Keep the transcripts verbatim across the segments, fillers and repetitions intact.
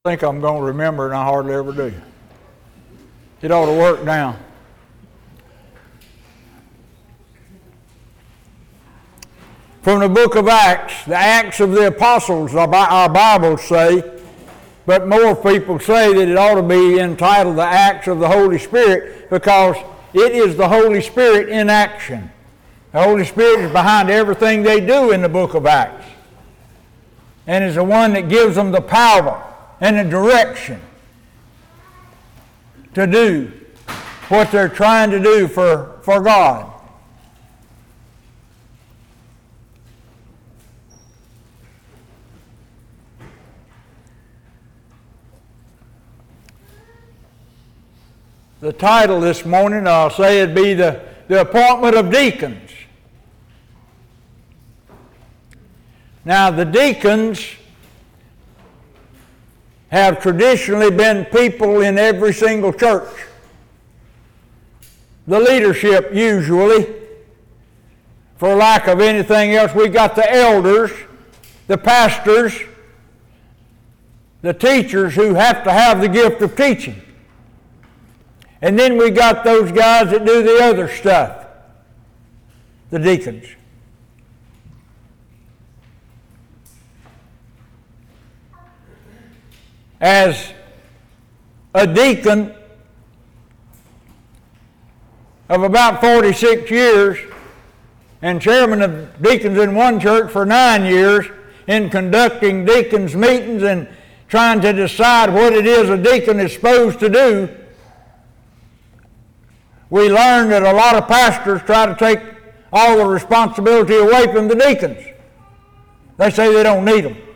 think I'm going to remember, and I hardly ever do. It ought to work now. From the book of Acts, the Acts of the Apostles, our Bibles say, but more people say that it ought to be entitled the Acts of the Holy Spirit because it is the Holy Spirit in action. The Holy Spirit is behind everything they do in the book of Acts, and is the one that gives them the power and the direction to do what they're trying to do for, for God. The title this morning, I'll say it'd be the, the appointment of deacons. Now, the deacons have traditionally been people in every single church. The leadership usually, for lack of anything else. We got the elders, the pastors, the teachers who have to have the gift of teaching. And then we got those guys that do the other stuff, the deacons. As a deacon of about forty-six years and chairman of deacons in one church for nine years in conducting deacons meetings and trying to decide what it is a deacon is supposed to do, we learned that a lot of pastors try to take all the responsibility away from the deacons. They say they don't need them.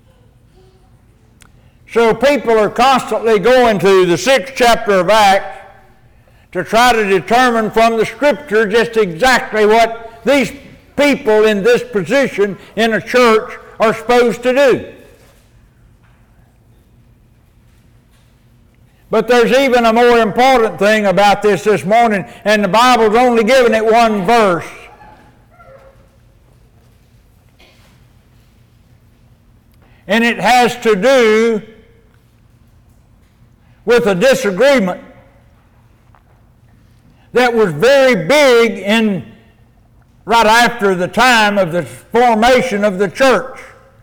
So people are constantly going to the sixth chapter of Acts to try to determine from the Scripture just exactly what these people in this position in a church are supposed to do. But there's even a more important thing about this this morning, and the Bible's only giving it one verse. And it has to do with a disagreement that was very big in right after the time of the formation of the church.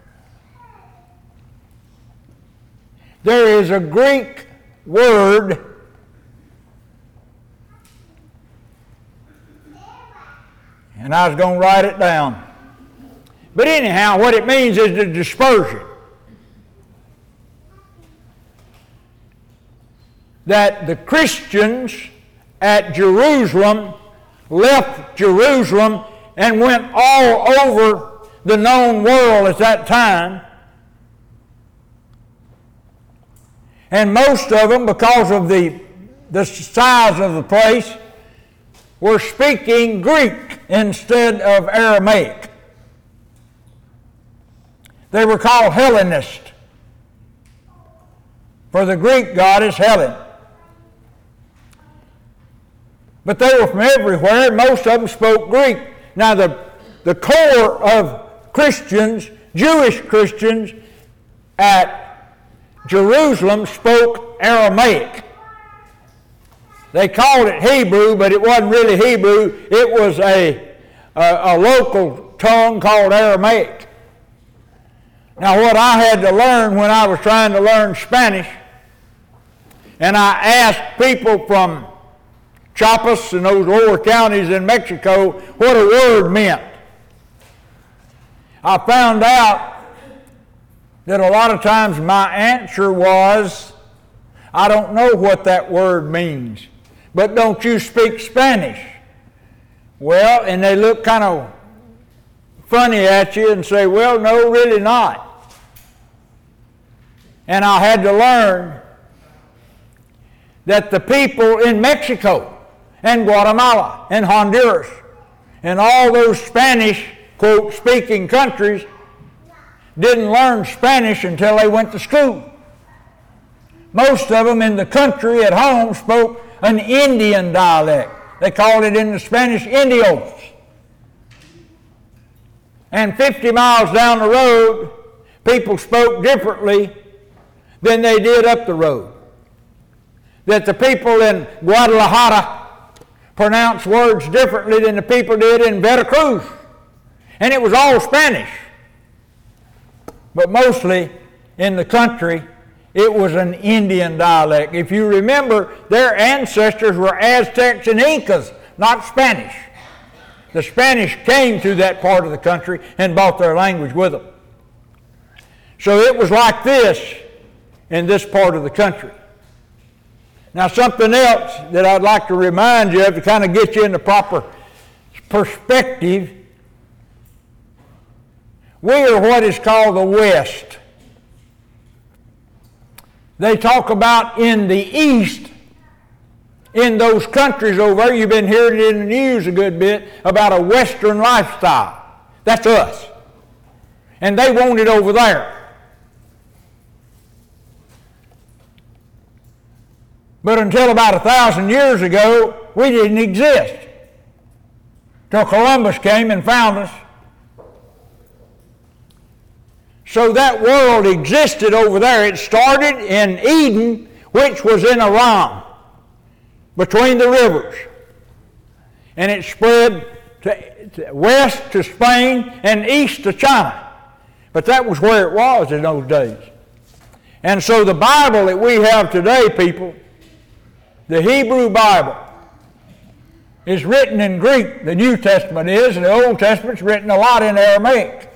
There is a Greek word and I was going to write it down. But anyhow, what it means is the dispersion. That the Christians at Jerusalem left Jerusalem and went all over the known world at that time. And most of them, because of the, the size of the place, were speaking Greek instead of Aramaic. They were called Hellenists, for the Greek god is Helen. But they were from everywhere, and most of them spoke Greek. Now, the, the core of Christians, Jewish Christians at Jerusalem, spoke Aramaic. They called it Hebrew, but it wasn't really Hebrew. It was a, a, a local tongue called Aramaic. Now, what I had to learn when I was trying to learn Spanish, and I asked people from Chiapas and those lower counties in Mexico what a word meant, I found out that a lot of times my answer was, I don't know what that word means, but don't you speak Spanish? Well, and they look kind of funny at you and say, well, no, really not. And I had to learn that the people in Mexico and Guatemala and Honduras and all those Spanish, quote, speaking countries didn't learn Spanish until they went to school. Most of them in the country at home spoke an Indian dialect. They called it in the Spanish Indios. And fifty miles down the road, people spoke differently than they did up the road. That the people in Guadalajara pronounced words differently than the people did in Veracruz. And it was all Spanish. But mostly in the country, it was an Indian dialect. If you remember, their ancestors were Aztecs and Incas, not Spanish. The Spanish came to that part of the country and brought their language with them. So it was like this in this part of the country. Now, something else that I'd like to remind you of to kind of get you in the proper perspective. We are what is called the West. They talk about in the East, in those countries over there, you've been hearing it in the news a good bit, about a Western lifestyle. That's us. And they want it over there. But until about a thousand years ago, we didn't exist. Till Columbus came and found us. So that world existed over there. It started in Eden, which was in Aram, between the rivers. And it spread to, to west to Spain and east to China. But that was where it was in those days. And so the Bible that we have today, people, the Hebrew Bible, is written in Greek. The New Testament is, and the Old Testament's written a lot in Aramaic.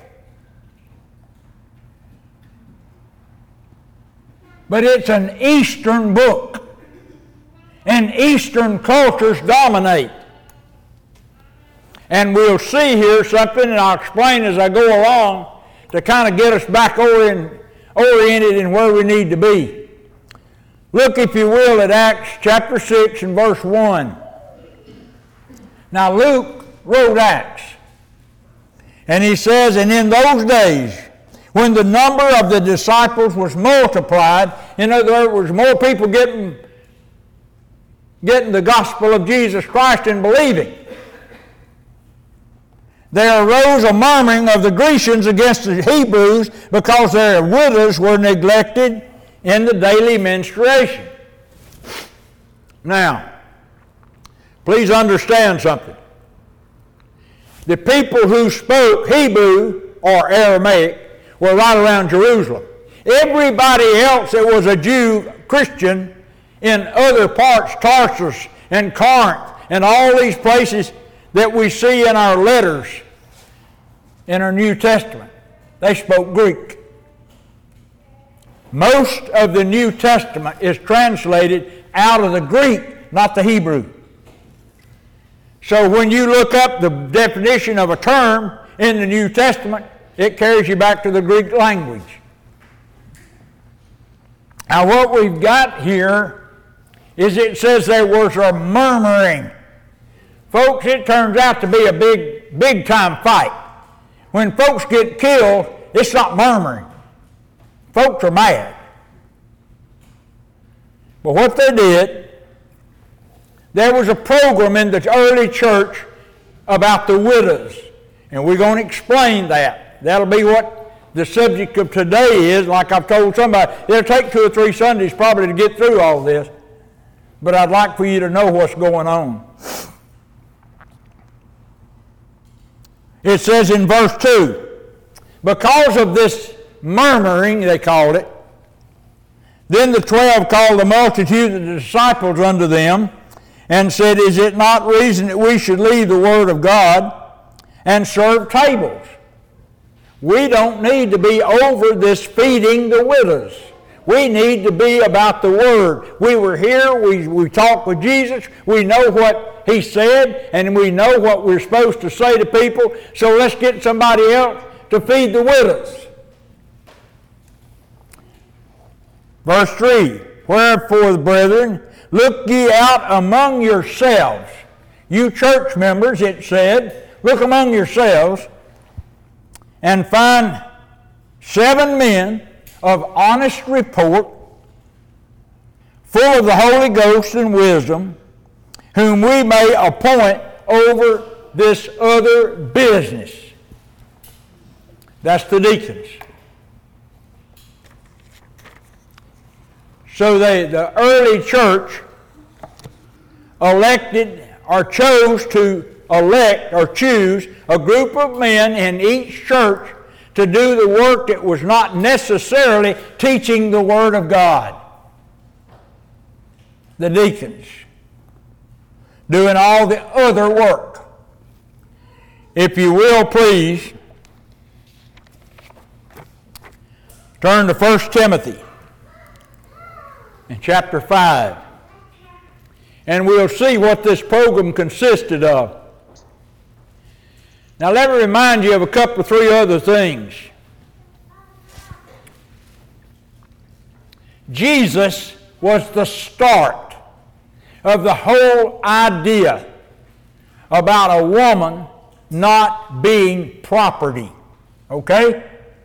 But it's an Eastern book. And Eastern cultures dominate. And we'll see here something, and I'll explain as I go along, to kind of get us back orient, oriented in where we need to be. Look, if you will, at Acts chapter six and verse one. Now, Luke wrote Acts. And he says, and in those days, when the number of the disciples was multiplied, in other words, more people getting, getting the gospel of Jesus Christ and believing, there arose a murmuring of the Grecians against the Hebrews because their widows were neglected in the daily menstruation. Now, please understand something. The people who spoke Hebrew or Aramaic were right around Jerusalem. Everybody else that was a Jew, Christian, in other parts, Tarsus and Corinth, and all these places that we see in our letters in our New Testament, they spoke Greek. Most of the New Testament is translated out of the Greek, not the Hebrew. So when you look up the definition of a term in the New Testament, it carries you back to the Greek language. Now what we've got here is it says there was a murmuring. Folks, it turns out to be a big, big time fight. When folks get killed, it's not murmuring. Folks are mad. But what they did, there was a program in the early church about the widows. And we're going to explain that. That'll be what the subject of today is. Like I've told somebody, it'll take two or three Sundays probably to get through all this. But I'd like for you to know what's going on. It says in verse two, because of this murmuring, they called it, then the twelve called the multitude of the disciples unto them and said, is it not reason that we should leave the word of God and serve tables? We don't need to be over this feeding the widows. We need to be about the Word. We were here, we, we talked with Jesus, we know what He said, and we know what we're supposed to say to people, so let's get somebody else to feed the widows. Verse three, wherefore, brethren, look ye out among yourselves. You church members, it said, look among yourselves, and find seven men of honest report, full of the Holy Ghost and wisdom, whom we may appoint over this other business. That's the deacons. So they, the early church elected or chose to elect or choose a group of men in each church to do the work that was not necessarily teaching the Word of God. The deacons doing all the other work. If you will, please turn to First Timothy in chapter five, and we'll see what this program consisted of. Now let me remind you of a couple of three other things. Jesus was the start of the whole idea about a woman not being property. Okay?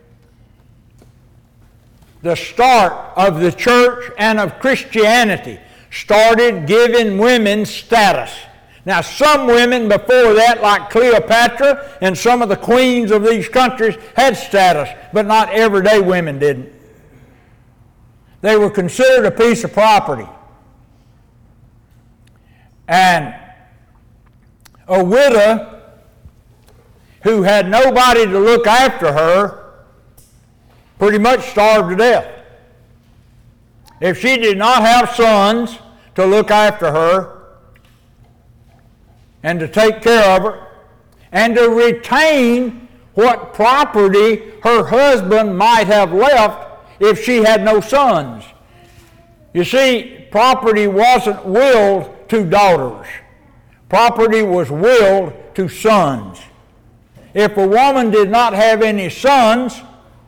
The start of the church and of Christianity started giving women status. Now, some women before that, like Cleopatra and some of the queens of these countries, had status, but not everyday women didn't. They were considered a piece of property. And a widow who had nobody to look after her pretty much starved to death. If she did not have sons to look after her and to take care of her and to retain what property her husband might have left if she had no sons. You see, property wasn't willed to daughters. Property was willed to sons. If a woman did not have any sons,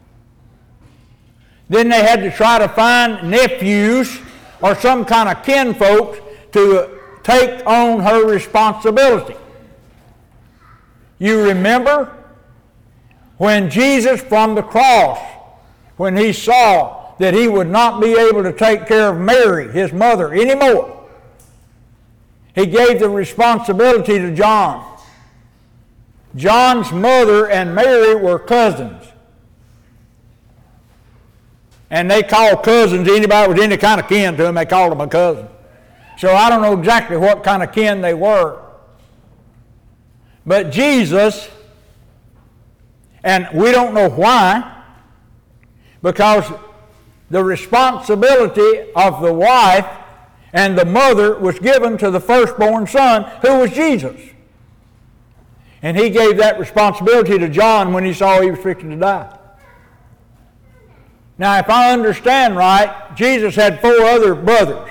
then they had to try to find nephews or some kind of kinfolks to take on her responsibility. You remember when Jesus from the cross, when he saw that he would not be able to take care of Mary, his mother, anymore, he gave the responsibility to John. John's mother and Mary were cousins. And they called cousins, anybody with any kind of kin to them, they called them a cousin. So I don't know exactly what kind of kin they were. But Jesus, and we don't know why, because the responsibility of the wife and the mother was given to the firstborn son, who was Jesus. And he gave that responsibility to John when he saw he was fixing to die. Now, if I understand right, Jesus had four other brothers.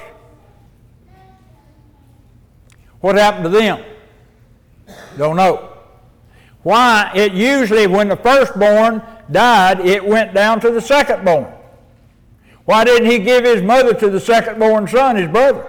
What happened to them? Don't know. Why? It usually, when the firstborn died, it went down to the secondborn. Why didn't he give his mother to the secondborn son, his brother?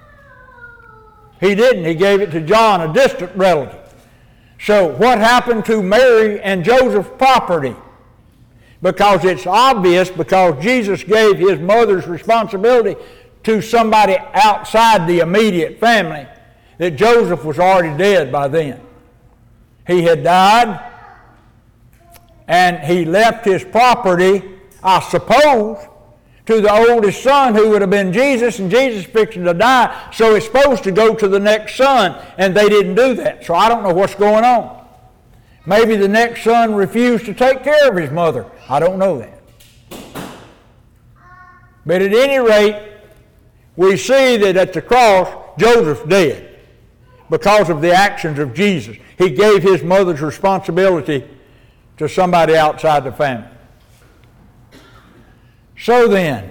He didn't. He gave it to John, a distant relative. So what happened to Mary and Joseph's property? Because it's obvious, because Jesus gave his mother's responsibility to somebody outside the immediate family, that Joseph was already dead by then. He had died, and he left his property, I suppose, to the oldest son, who would have been Jesus, and Jesus fixing to die, so it's supposed to go to the next son, and they didn't do that. So I don't know what's going on. Maybe the next son refused to take care of his mother. I don't know that. But at any rate, we see that at the cross, Joseph's dead because of the actions of Jesus. He gave his mother's responsibility to somebody outside the family. So then,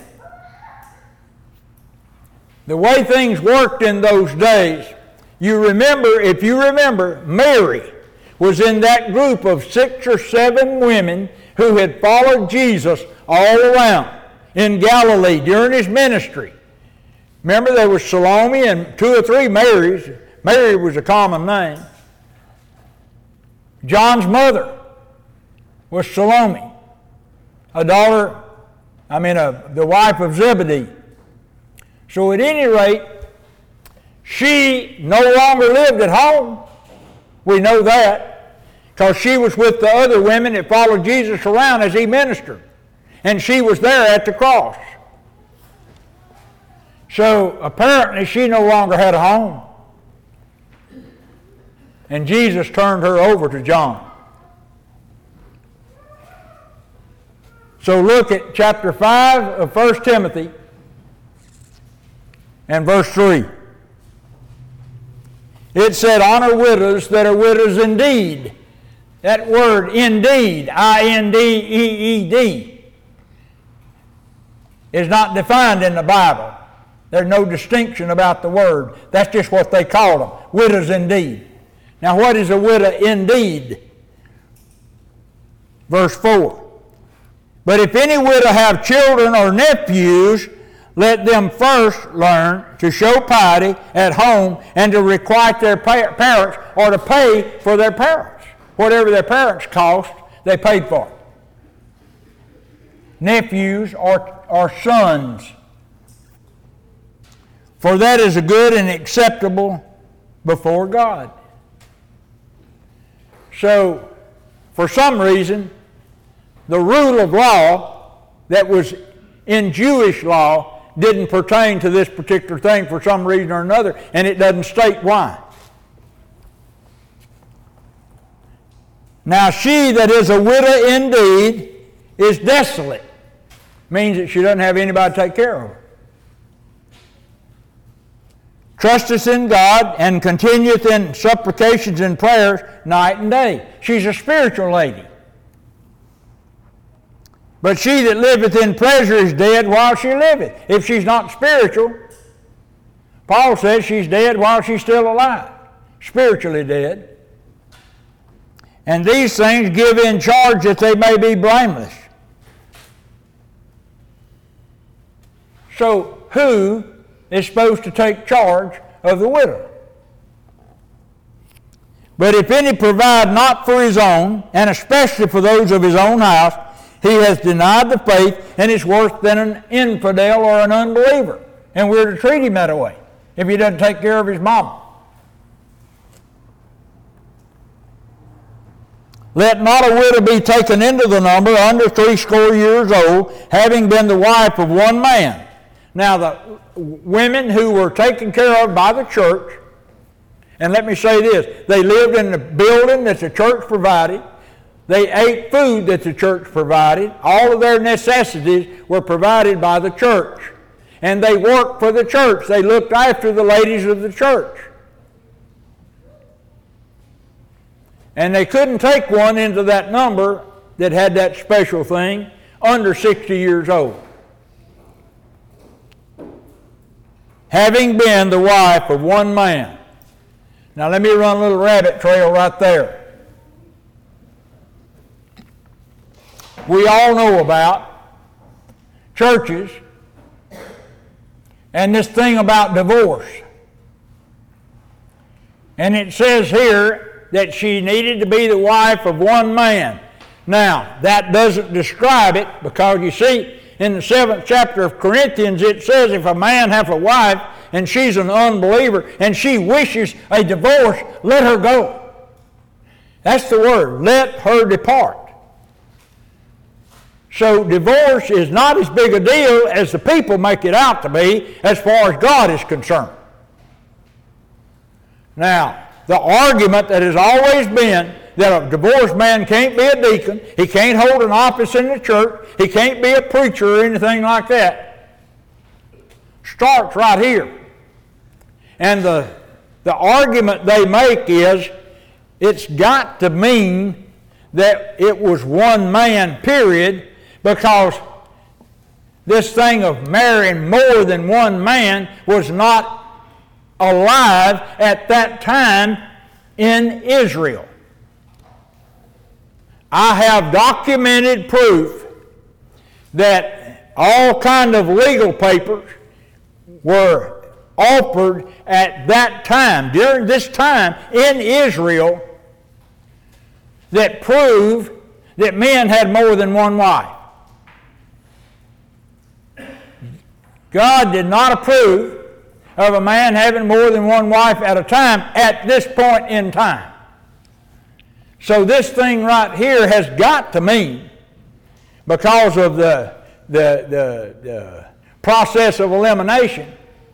the way things worked in those days, you remember, if you remember, Mary was in that group of six or seven women who had followed Jesus all around in Galilee during his ministry. Remember, there was Salome and two or three Marys. Mary was a common name. John's mother was Salome, a daughter, I mean, a, the wife of Zebedee. So at any rate, she no longer lived at home. We know that, because she was with the other women that followed Jesus around as he ministered. And she was there at the cross. So apparently she no longer had a home. And Jesus turned her over to John. So look at chapter five of First Timothy and verse three. It said, honor widows that are widows indeed. That word indeed, I N D E E D, is not defined in the Bible. There's no distinction about the word. That's just what they call them, widows indeed. Now what is a widow indeed? Verse four. But if any widow have children or nephews, let them first learn to show piety at home and to requite their parents or to pay for their parents. Whatever their parents cost, they paid for it. Nephews or, or sons. For that is a good and acceptable before God. So, for some reason, the rule of law that was in Jewish law didn't pertain to this particular thing for some reason or another, and it doesn't state why. Now she that is a widow indeed is desolate. Means that she doesn't have anybody to take care of her. Trusteth in God and continueth in supplications and prayers night and day. She's a spiritual lady. But she that liveth in pleasure is dead while she liveth. If she's not spiritual, Paul says she's dead while she's still alive. Spiritually dead. And these things give in charge that they may be blameless. So who is supposed to take charge of the widow? But if any provide not for his own, and especially for those of his own house, he has denied the faith and is worse than an infidel or an unbeliever. And we're to treat him that way if he doesn't take care of his mama. Let not a widow be taken into the number under threescore years old, having been the wife of one man. Now the women who were taken care of by the church, and let me say this, they lived in the building that the church provided. They ate food that the church provided. All of their necessities were provided by the church. And they worked for the church. They looked after the ladies of the church. And they couldn't take one into that number that had that special thing under sixty years old. Having been the wife of one man. Now let me run a little rabbit trail right there. We all know about churches and this thing about divorce. And it says here that she needed to be the wife of one man. Now, that doesn't describe it, because you see, in the seventh chapter of Corinthians, it says if a man have a wife and she's an unbeliever and she wishes a divorce, let her go. That's the word, let her depart. So divorce is not as big a deal as the people make it out to be as far as God is concerned. Now, the argument that has always been that a divorced man can't be a deacon, he can't hold an office in the church, he can't be a preacher or anything like that, starts right here. And the, the argument they make is it's got to mean that it was one man, period, because this thing of marrying more than one man was not alive at that time in Israel. I have documented proof that all kind of legal papers were offered at that time, during this time in Israel, that prove that men had more than one wife. God did not approve of a man having more than one wife at a time at this point in time. So this thing right here has got to mean, because of the, the, the, the process of elimination,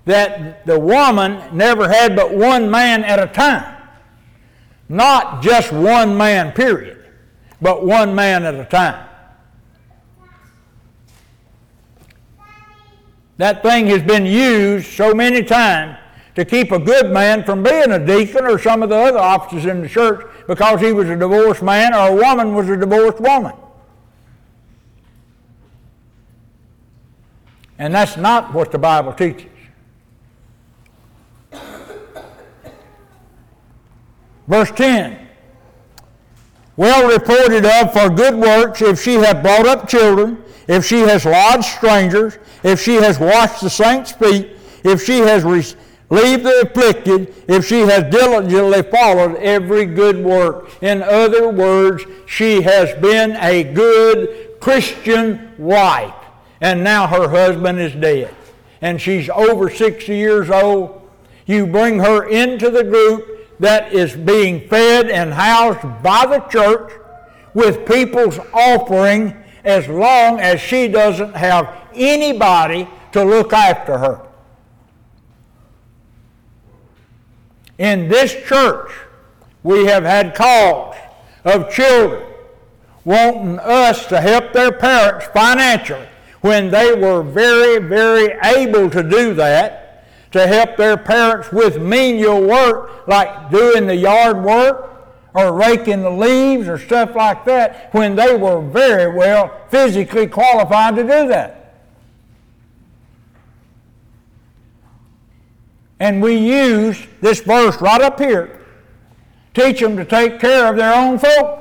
that the woman never had but one man at a time. Not just one man, period, but one man at a time. That thing has been used so many times to keep a good man from being a deacon or some of the other offices in the church because he was a divorced man or a woman was a divorced woman. And that's not what the Bible teaches. Verse ten, well reported of for good works, if she hath brought up children, if she has lodged strangers, if she has washed the saints' feet, if she has relieved the afflicted, if she has diligently followed every good work. In other words, she has been a good Christian wife. And now her husband is dead. And she's over sixty years old. You bring her into the group that is being fed and housed by the church with people's offering as long as she doesn't have anybody to look after her. In this church, we have had calls of children wanting us to help their parents financially when they were very, very able to do that, to help their parents with menial work like doing the yard work or raking the leaves or stuff like that when they were very well physically qualified to do that. And we use this verse right up here, teach them to take care of their own folks.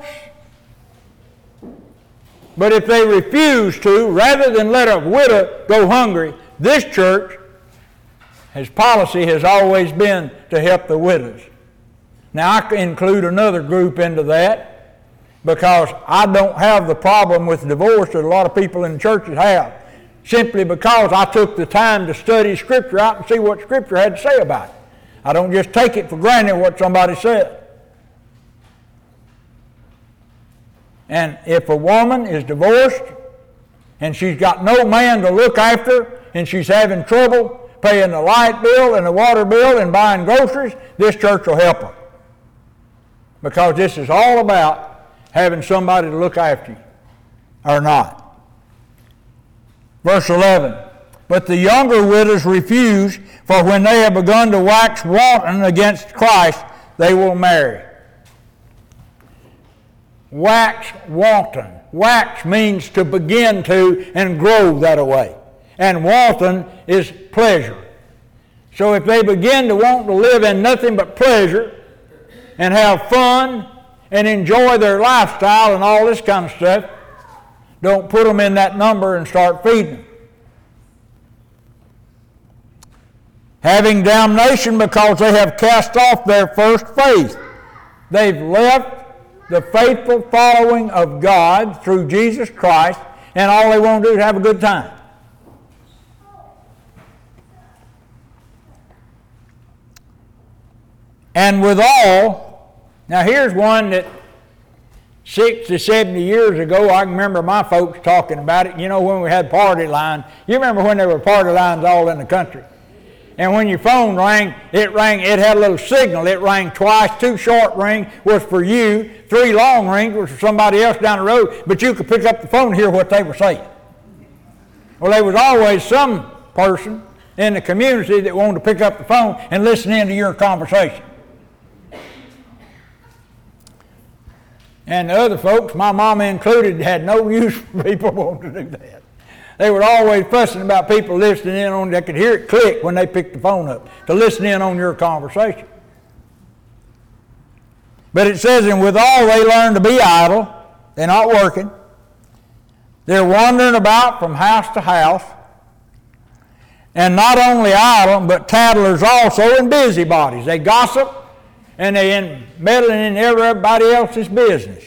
But if they refuse to, rather than let a widow go hungry, this church, his policy has always been to help the widows. Now I can include another group into that because I don't have the problem with divorce that a lot of people in churches have, simply because I took the time to study Scripture out and see what Scripture had to say about it. I don't just take it for granted what somebody said. And if a woman is divorced and she's got no man to look after and she's having trouble paying the light bill and the water bill and buying groceries, this church will help her. Because this is all about having somebody to look after you, or not. Verse eleven, but the younger widows refuse, for when they have begun to wax wanton against Christ, they will marry. Wax wanton. Wax means to begin to and grow that way. And wanton is pleasure. So if they begin to want to live in nothing but pleasure and have fun and enjoy their lifestyle and all this kind of stuff, don't put them in that number and start feeding them. Having damnation because they have cast off their first faith. They've left the faithful following of God through Jesus Christ, and all they want to do is have a good time. And withal, now here's one that sixty, seventy years ago, I can remember my folks talking about it. You know, when we had party lines. You remember when there were party lines all in the country? And when your phone rang, it rang, it had a little signal. It rang twice. Two short rings was for you. Three long rings was for somebody else down the road. But you could pick up the phone and hear what they were saying. Well, there was always some person in the community that wanted to pick up the phone and listen in to your conversation. And the other folks, my mama included, had no use for people wanting to do that. They were always fussing about people listening in on, they could hear it click when they picked the phone up to listen in on your conversation. But it says, and withal they learn to be idle, they're not working, they're wandering about from house to house, and not only idle, but tattlers also and busybodies. They gossip, and they meddling in everybody else's business,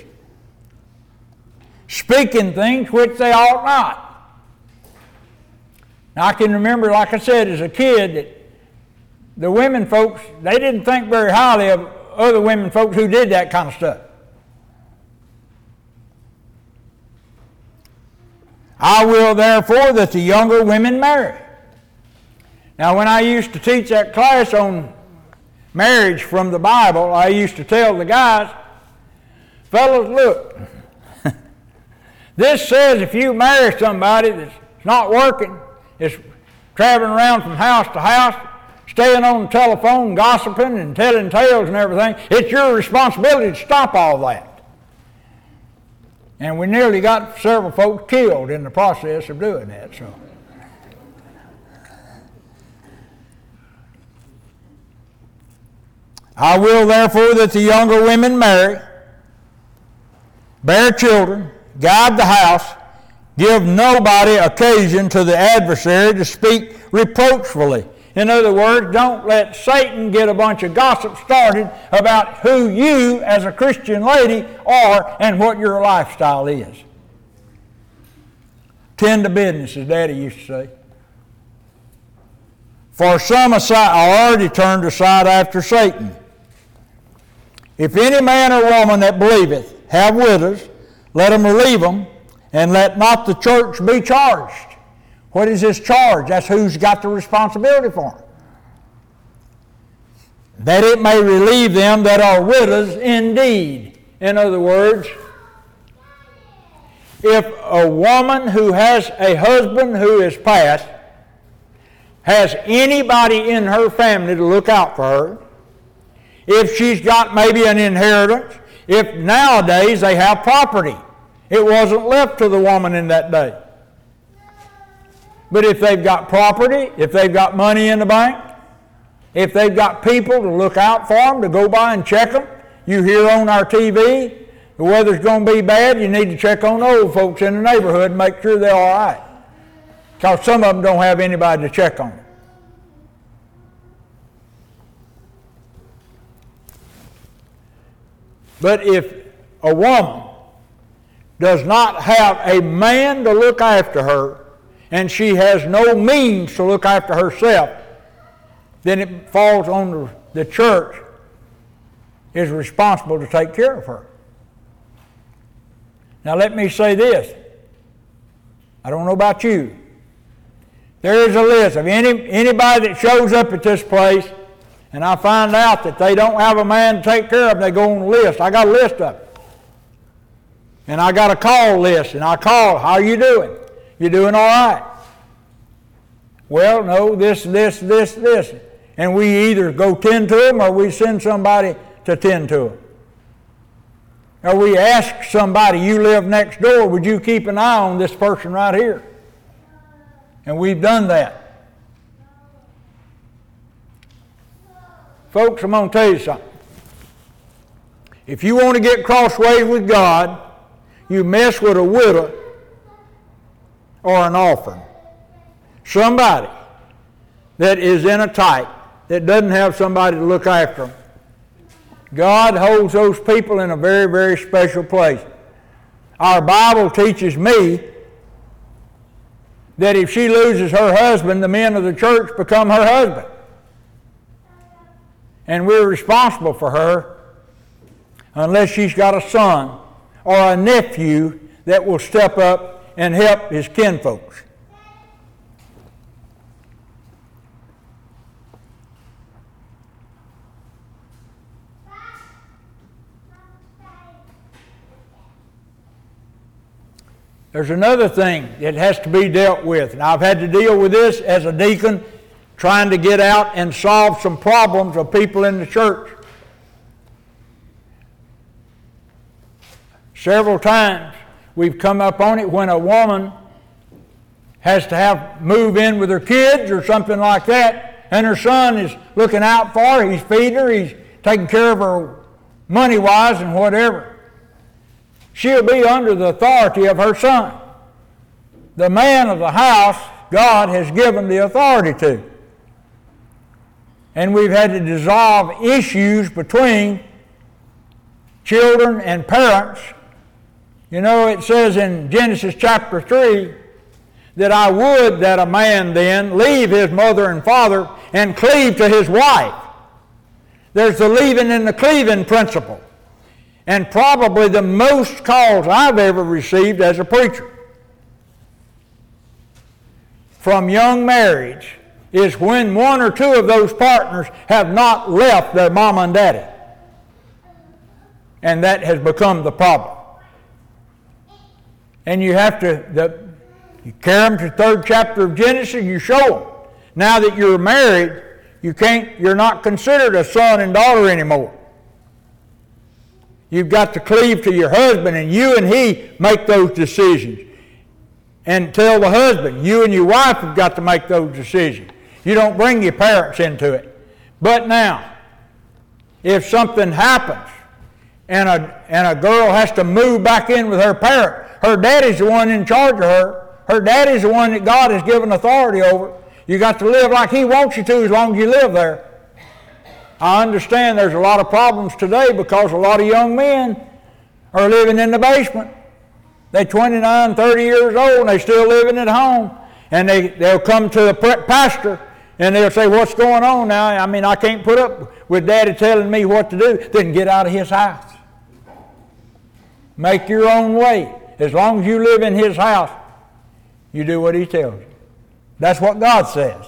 speaking things which they ought not. Now I can remember, like I said, as a kid, that the women folks, they didn't think very highly of other women folks who did that kind of stuff. I will therefore that the younger women marry. Now, when I used to teach that class on marriage from the Bible, I used to tell the guys, fellas, look, this says if you marry somebody that's not working, is traveling around from house to house, staying on the telephone, gossiping and telling tales and everything, it's your responsibility to stop all that. And we nearly got several folks killed in the process of doing that. So, I will therefore that the younger women marry, bear children, guide the house, give nobody occasion to the adversary to speak reproachfully. In other words, don't let Satan get a bunch of gossip started about who you as a Christian lady are and what your lifestyle is. Tend to business, as Daddy used to say. For some aside, are already turned aside after Satan. If any man or woman that believeth have widows, let him relieve them, and let not the church be charged. What is this charge? That's who's got the responsibility for them. That it may relieve them that are widows indeed. In other words, if a woman who has a husband who is passed has anybody in her family to look out for her, if she's got maybe an inheritance, if nowadays they have property, it wasn't left to the woman in that day. But if they've got property, if they've got money in the bank, if they've got people to look out for them, to go by and check them, you hear on our T V, the weather's going to be bad, you need to check on the old folks in the neighborhood and make sure they're all right. Because some of them don't have anybody to check on them. But if a woman does not have a man to look after her, and she has no means to look after herself, then it falls on the, the church is responsible to take care of her. Now let me say this. I don't know about you. There is a list of any anybody that shows up at this place, and I find out that they don't have a man to take care of them, they go on the list. I got a list of them. And I got a call list, and I call, how are you doing? You doing all right? Well, no, this, this, this, this. And we either go tend to them or we send somebody to tend to them. Or we ask somebody, you live next door, would you keep an eye on this person right here? And we've done that. Folks, I'm going to tell you something. If you want to get crossways with God, you mess with a widow or an orphan. Somebody that is in a tight, that doesn't have somebody to look after them. God holds those people in a very, very special place. Our Bible teaches me that if she loses her husband, the men of the church become her husband. And we're responsible for her unless she's got a son or a nephew that will step up and help his kinfolks. There's another thing that has to be dealt with, and I've had to deal with this as a deacon, trying to get out and solve some problems of people in the church. Several times we've come up on it when a woman has to have move in with her kids or something like that, and her son is looking out for her, he's feeding her, he's taking care of her money-wise and whatever. She'll be under the authority of her son. The man of the house, God has given the authority to. And we've had to dissolve issues between children and parents. You know, it says in Genesis chapter three that I would that a man then leave his mother and father and cleave to his wife. There's the leaving and the cleaving principle. And probably the most calls I've ever received as a preacher from young marriage is when one or two of those partners have not left their mama and daddy. And that has become the problem. And you have to, the, you carry them to the third chapter of Genesis, you show them. Now that you're married, you can't, you're not considered a son and daughter anymore. You've got to cleave to your husband, and you and he make those decisions. And tell the husband, you and your wife have got to make those decisions. You don't bring your parents into it. But now, if something happens, and a, and a girl has to move back in with her parent, her daddy's the one in charge of her. Her daddy's the one that God has given authority over. You got to live like he wants you to as long as you live there. I understand there's a lot of problems today because a lot of young men are living in the basement. They're twenty-nine, thirty years old and they're still living at home. And they, they'll come to the pastor and they'll say, what's going on now? I mean, I can't put up with daddy telling me what to do. Then get out of his house. Make your own way. As long as you live in his house, you do what he tells you. That's what God says.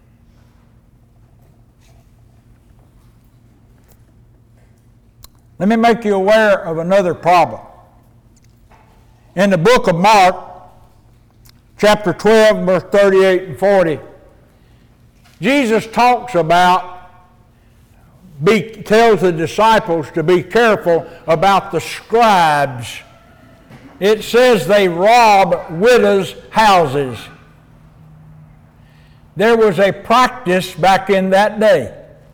Let me make you aware of another problem. In the book of Mark, chapter twelve, verse thirty-eight and forty, Jesus talks about, be, tells the disciples to be careful about the scribes. It says they rob widows' houses. There was a practice back in that day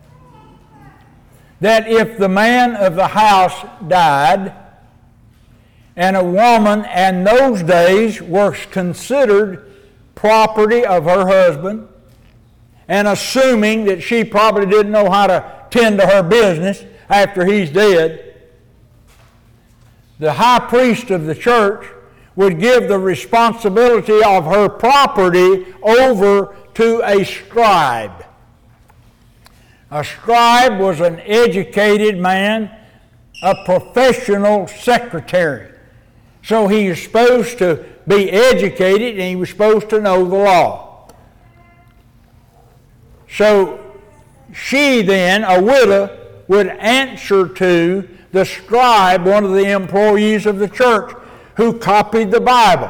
that if the man of the house died, and a woman in those days was considered property of her husband, and assuming that she probably didn't know how to tend to her business after he's dead, the high priest of the church would give the responsibility of her property over to a scribe. A scribe was an educated man, a professional secretary. So he was supposed to be educated and he was supposed to know the law. So she then, a widow, would answer to the scribe, one of the employees of the church, who copied the Bible.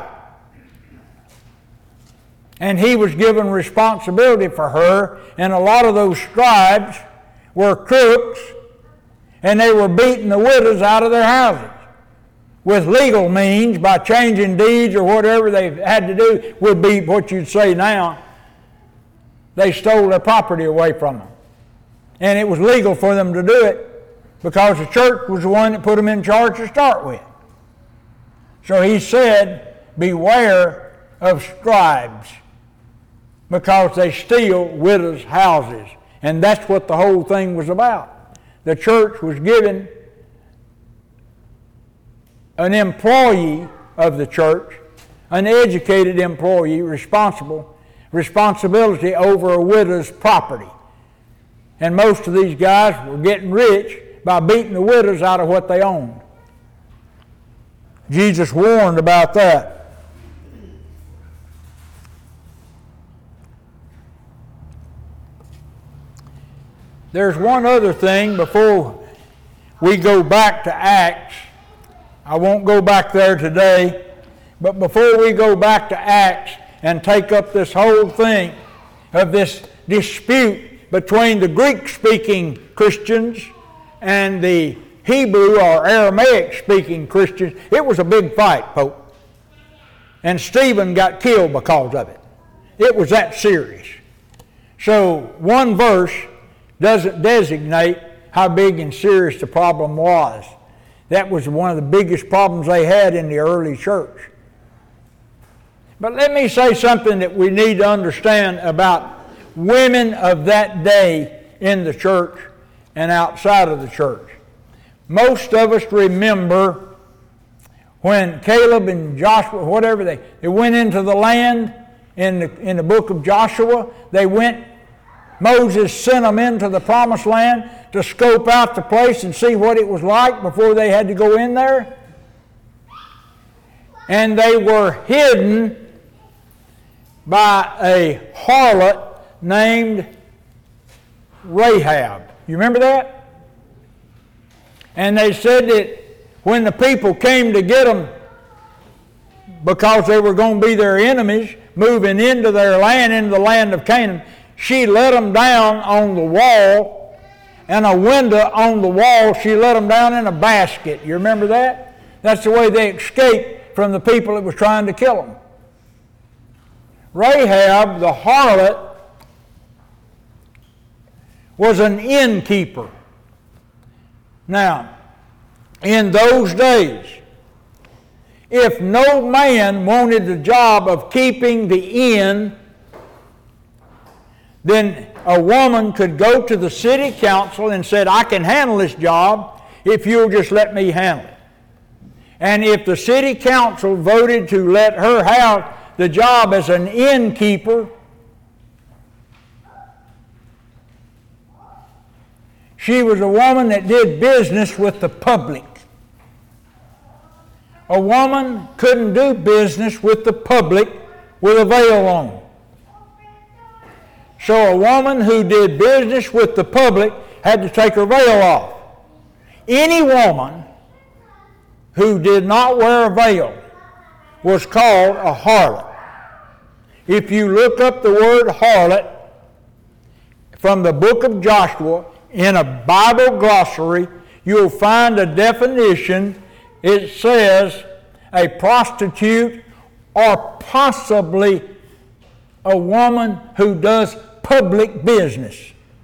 And he was given responsibility for her, and a lot of those scribes were crooks, and they were beating the widows out of their houses with legal means by changing deeds or whatever they had to do. Would be what you'd say now. They stole their property away from them. And it was legal for them to do it because the church was the one that put them in charge to start with. So he said, beware of scribes, because they steal widows' houses. And that's what the whole thing was about. The church was given an employee of the church, an educated employee, responsible, responsibility over a widow's property. And most of these guys were getting rich by beating the widows out of what they owned. Jesus warned about that. There's one other thing before we go back to Acts. I won't go back there today, but before we go back to Acts and take up this whole thing of this dispute between the Greek-speaking Christians and the Hebrew or Aramaic-speaking Christians, it was a big fight, Pope. And Stephen got killed because of it. It was that serious. So one verse doesn't designate how big and serious the problem was. That was one of the biggest problems they had in the early church. But let me say something that we need to understand about women of that day in the church and outside of the church. Most of us remember when Caleb and Joshua, whatever, they, they went into the land in the, in the book of Joshua. They went, Moses sent them into the promised land to scope out the place and see what it was like before they had to go in there. And they were hidden by a harlot named Rahab. You remember that? And they said that when the people came to get them, because they were going to be their enemies, moving into their land, into the land of Canaan, she let them down on the wall, and a window on the wall, she let them down in a basket. You remember that? That's the way they escaped from the people that was trying to kill them. Rahab, the harlot, was an innkeeper. Now, in those days, if no man wanted the job of keeping the inn, then a woman could go to the city council and said, I can handle this job if you'll just let me handle it. And if the city council voted to let her have the job as an innkeeper, she was a woman that did business with the public. A woman couldn't do business with the public with a veil on. So a woman who did business with the public had to take her veil off. Any woman who did not wear a veil was called a harlot. If you look up the word harlot from the book of Joshua in a Bible glossary, you'll find a definition. It says a prostitute or possibly a woman who does public business.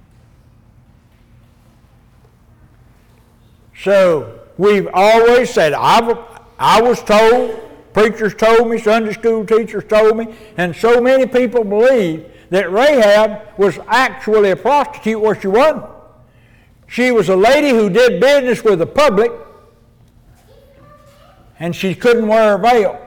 So we've always said, I've, I was told, preachers told me, Sunday school teachers told me, and so many people believe that Rahab was actually a prostitute where she wasn't. She was a lady who did business with the public, and she couldn't wear a veil.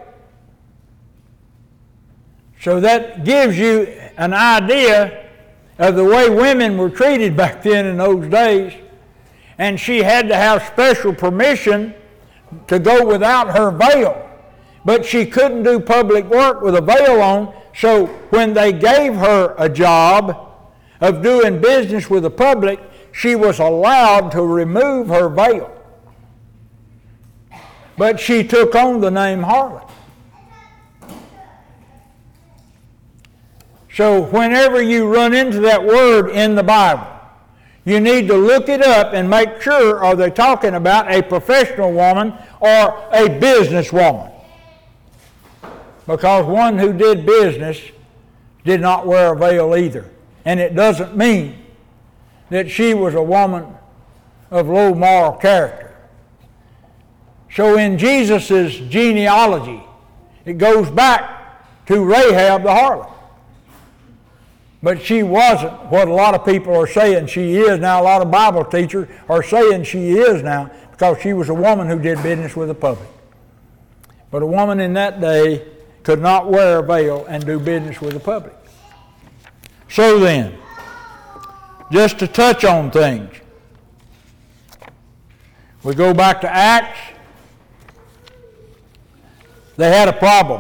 So that gives you an idea of the way women were treated back then in those days. And she had to have special permission to go without her veil. But she couldn't do public work with a veil on, so when they gave her a job of doing business with the public, she was allowed to remove her veil. But she took on the name harlot. So whenever you run into that word in the Bible, you need to look it up and make sure, are they talking about a professional woman or a business woman? Because one who did business did not wear a veil either. And it doesn't mean that she was a woman of low moral character. So in Jesus' genealogy, it goes back to Rahab the harlot. But she wasn't what a lot of people are saying she is now. A lot of Bible teachers are saying she is now because she was a woman who did business with the public. But a woman in that day could not wear a veil and do business with the public. So then, just to touch on things, we go back to Acts. They had a problem.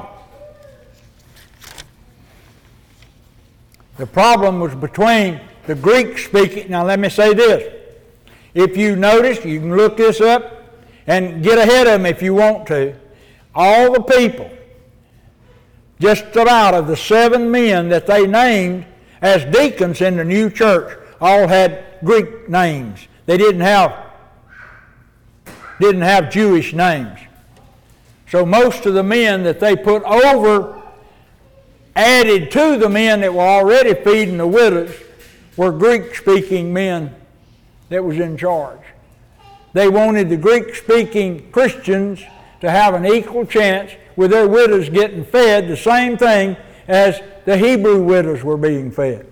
The problem was between the Greek-speaking. Now let me say this. If you notice, you can look this up and get ahead of them if you want to. All the people, just about of the seven men that they named as deacons in the new church, all had Greek names. They didn't have, didn't have Jewish names. So most of the men that they put over, added to the men that were already feeding the widows, were Greek-speaking men that was in charge. They wanted the Greek-speaking Christians to have an equal chance with their widows getting fed the same thing as the Hebrew widows were being fed.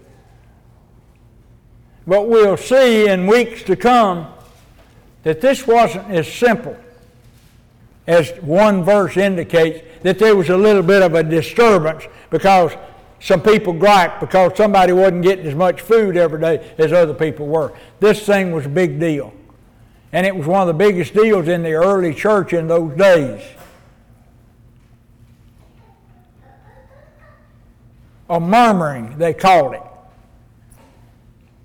But we'll see in weeks to come that this wasn't as simple as one verse indicates, that there was a little bit of a disturbance because some people griped because somebody wasn't getting as much food every day as other people were. This thing was a big deal. And it was one of the biggest deals in the early church in those days. A murmuring, they called it.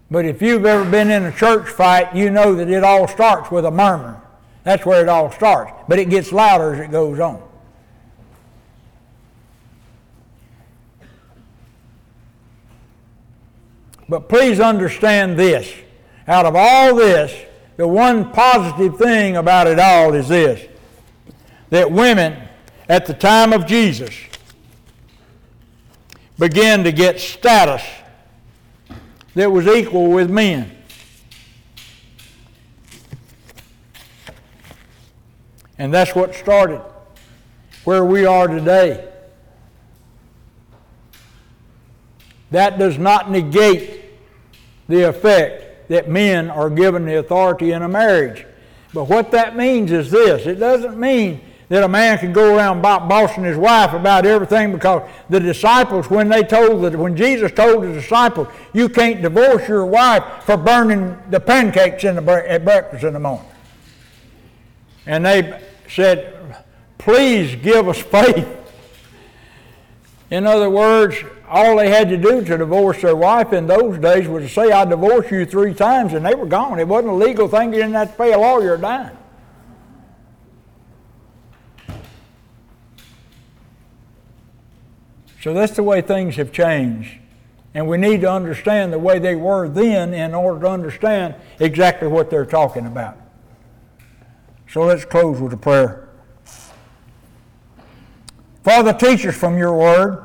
But if you've ever been in a church fight, you know that it all starts with a murmur. That's where it all starts. But it gets louder as it goes on. But please understand this. Out of all this, the one positive thing about it all is this. That women at the time of Jesus began to get status that was equal with men. And that's what started where we are today. That does not negate the effect that men are given the authority in a marriage. But what that means is this. It doesn't mean that a man can go around bossing his wife about everything, because the disciples, when they told that, when Jesus told the disciples, you can't divorce your wife for burning the pancakes in the, at breakfast in the morning. And they said, please give us faith. In other words, all they had to do to divorce their wife in those days was to say, I divorce you three times, and they were gone. It wasn't a legal thing. You didn't have to pay a lawyer a dime. So that's the way things have changed. And we need to understand the way they were then in order to understand exactly what they're talking about. So let's close with a prayer. Father, teach us from your word.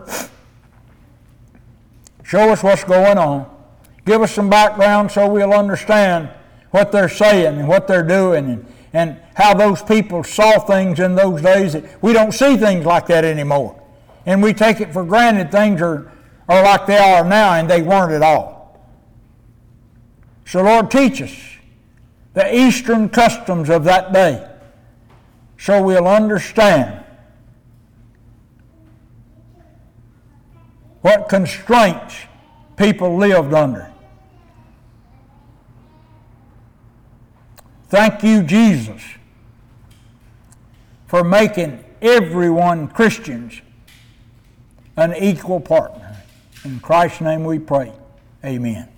Show us what's going on. Give us some background so we'll understand what they're saying and what they're doing, and, and how those people saw things in those days. That we don't see things like that anymore. And we take it for granted things are, are like they are now, and they weren't at all. So Lord, teach us the Eastern customs of that day so we'll understand what constraints people lived under. Thank you, Jesus, for making everyone Christians an equal partner. In Christ's name we pray. Amen.